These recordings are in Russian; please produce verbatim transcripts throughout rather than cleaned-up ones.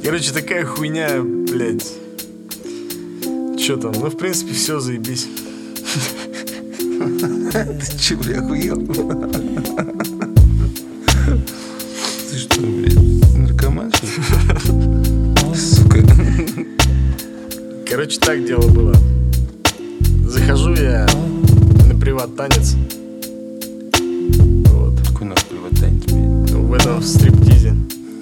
Короче, такая хуйня, блядь. Чё там? Ну, в принципе, все, заебись. Ты че, бля, охуел? Ты что, блядь, наркоман, что ли? Сука. Короче, так дело было. Захожу я на приват-танец. Вот. Какой нахуй приват-танец, блядь? В этом в стриптизе.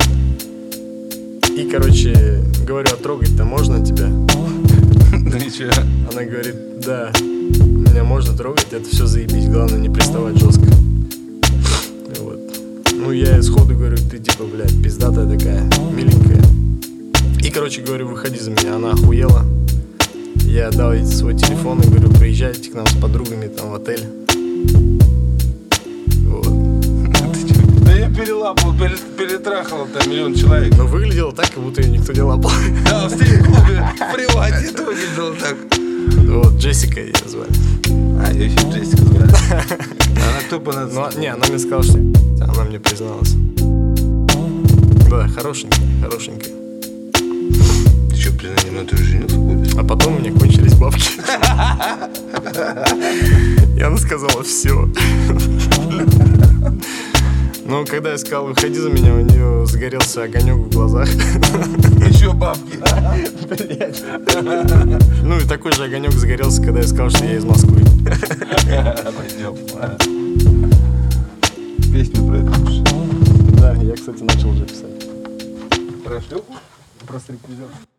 И, короче, говорю, а трогать-то можно тебя? Ну и чё? Она говорит, да, меня можно трогать, это все заебись, главное не приставать жестко. Вот. Ну, я сходу говорю, ты типа, блядь, пиздатая такая, миленькая. И, короче, говорю, выходи за меня, она охуела. Я дал ей свой телефон и говорю, приезжайте к нам с подругами там в отель. Вот. Ты чё? Да я перелапал, пере- перетрахал там миллион человек. Но выглядело так, как будто ее никто не лапал. Да, в стрип-клубе, в привате, это выглядело так. Вот, Джессика ее звали. А, ее еще Джессика звали. Она кто по нас? Ну, не, она мне сказала, что она мне призналась. Да, хорошенькая, хорошенькая. Ты что, признание, ну ты уже женился будешь? А потом у меня кончились бабки. И она сказала, все. Но когда я сказал, выходи за меня, у нее загорелся огонек в глазах. Еще бабки. Ну и такой же огонек загорелся, когда я сказал, что я из Москвы. Пойдем. Песню про это пиши. Да, я, кстати, начал уже писать. Про шлюху? Про стриптизеров.